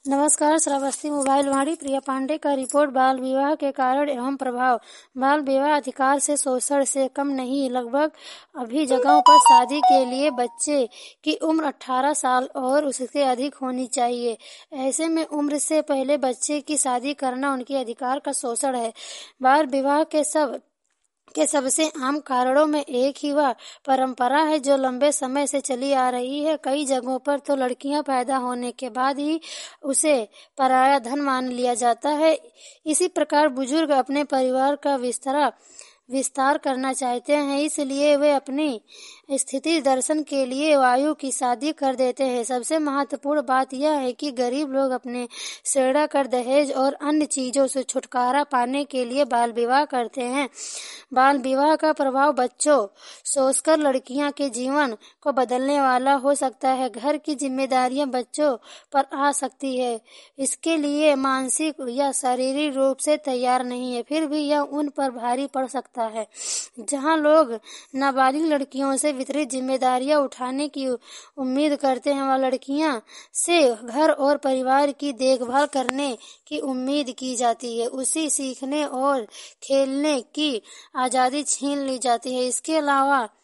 नमस्कार। श्रावस्ती मोबाइल वाणी प्रिया पांडे का रिपोर्ट। बाल विवाह के कारण एवं प्रभाव। बाल विवाह अधिकार से शोषण से कम नहीं। लगभग अभी जगहों पर शादी के लिए बच्चे की उम्र 18 साल और उससे अधिक होनी चाहिए। ऐसे में उम्र से पहले बच्चे की शादी करना उनके अधिकार का शोषण है। बाल विवाह के सबसे आम कारणों में एक ही वह परंपरा है जो लंबे समय से चली आ रही है। कई जगहों पर तो लड़कियां पैदा होने के बाद ही उसे पराया धन मान लिया जाता है। इसी प्रकार बुजुर्ग अपने परिवार का विस्तार करना चाहते हैं, इसलिए वे अपनी स्थिति दर्शन के लिए वायु की शादी कर देते हैं। सबसे महत्वपूर्ण बात यह है कि गरीब लोग अपने सेड़ा कर दहेज और अन्य चीजों से छुटकारा पाने के लिए बाल विवाह करते हैं। बाल विवाह का प्रभाव बच्चों सोचकर लड़कियां के जीवन को बदलने वाला हो सकता है। घर की जिम्मेदारियां बच्चों पर आ सकती है, इसके लिए मानसिक या शारीरिक रूप से तैयार नहीं है, फिर भी यह उन पर भारी पड़ सकता है। जहां लोग नाबालिग लड़कियों से वितरित जिम्मेदारियां उठाने की उम्मीद करते हैं, वह लड़कियां से घर और परिवार की देखभाल करने की उम्मीद की जाती है। उसी सीखने और खेलने की आजादी छीन ली जाती है। इसके अलावा